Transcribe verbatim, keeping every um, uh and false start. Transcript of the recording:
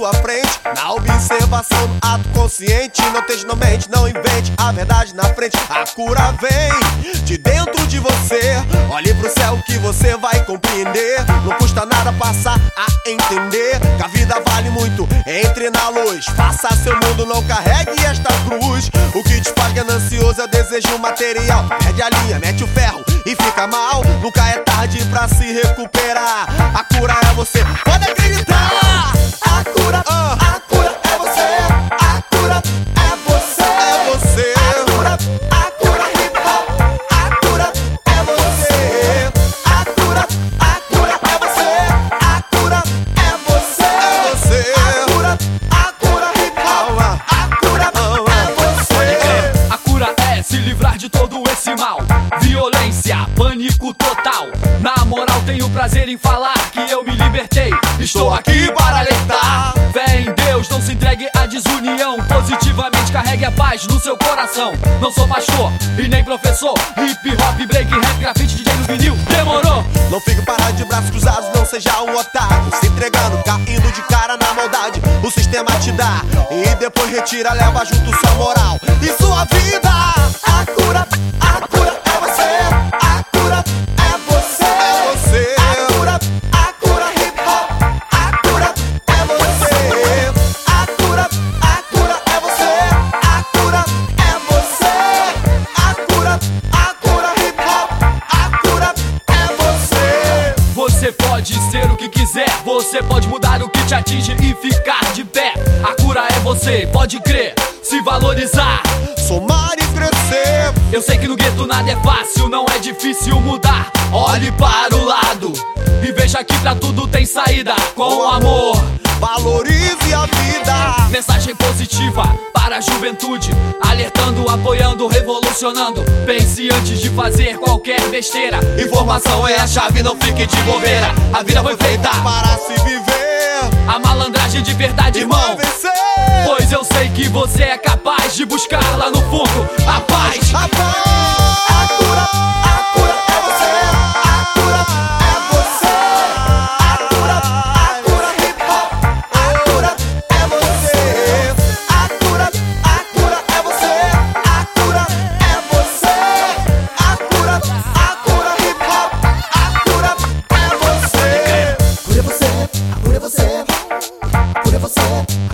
sua frente, na observação, no ato consciente. Não tente, não mente, não invente a verdade na frente. A cura vem de dentro de você. Olhe pro céu que você vai compreender. Não custa nada passar a entender que a vida vale muito, entre na luz. Faça seu mundo, não carregue esta cruz. O que te faz ganancioso é o desejo material. Perde a linha, mete o ferro e fica mal. Nunca é tarde pra se recuperar. A cura é você, pode acreditar. A cura, uh. a cura é você. A cura é você. É você. A cura, a cura hip hop. A cura é você. A cura, a cura é você. A cura é você. É você. A cura, a cura hip hop. A cura é você. A cura é se livrar de todo esse mal. Violência, pânico total. Na moral, tenho prazer em falar que eu me libertei. Estou aqui para alertar. Fé em Deus, não se entregue à desunião. Positivamente carregue a paz no seu coração. Não sou pastor e nem professor. Hip hop, break, rap, grafite, D J no vinil. Demorou? Não fique parado de braços cruzados, não seja um otário. Se entregando, caindo de cara na maldade. O sistema te dá e depois retira, leva junto sua moral e sua vida. A cura, a cura é você. A cura é você. É você. A cura, a cura hip hop. A cura é você. A cura, a cura é você. A cura é você. A cura, a cura hip hop. A cura é você. Você pode ser o que quiser. Você pode mudar o que te atinge e ficar de pé. A cura é você, pode crer, se valorizar, somar e crescer. Eu sei que no gueto nada é fácil, não é difícil mudar. Olhe para o lado e veja que pra tudo tem saída. Com amor, valorize a vida. mensagem positiva para a juventude, alertando, apoiando, revolucionando. Pense antes de fazer qualquer besteira. Informação é a chave, não fique de bobeira. A vida foi feita para se viver. A malandragem de verdade, irmão, vencer. Pois eu sei que você é capaz de buscar lá no fundo a paz. A paz. A cura, a cura é você. A cura é você. A cura, a cura hip hop. A cura é você. A cura, a cura é você. A cura é você. A cura, a cura hip hop. A cura é você. A cura é você. A cura é você. A cura é você.